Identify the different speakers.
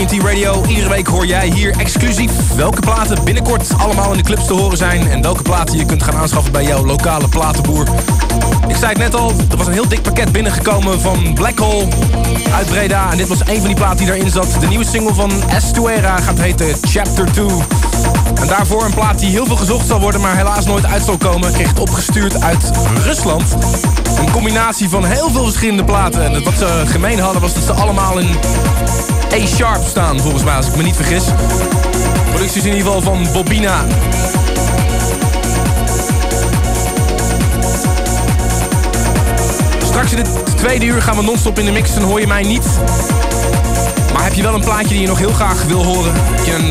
Speaker 1: TNT Radio. Iedere week hoor jij hier exclusief welke platen binnenkort allemaal in de clubs te horen zijn. En welke platen je kunt gaan aanschaffen bij jouw lokale platenboer. Ik zei het net al, er was een heel dik pakket binnengekomen van Black Hole uit Breda. En dit was een van die platen die daarin zat. De nieuwe single van Estuera gaat heten Chapter 2. En daarvoor een plaat die heel veel gezocht zal worden, maar helaas nooit uit zal komen. Ik kreeg het opgestuurd uit Rusland. Een combinatie van heel veel verschillende platen. En wat ze gemeen hadden was dat ze allemaal in A-sharp staan, volgens mij, als ik me niet vergis. Productie is in ieder geval van Bobina. Straks in het tweede uur gaan we non-stop in de mix en hoor je mij niet. Maar heb je wel een plaatje die je nog heel graag wil horen? Heb je een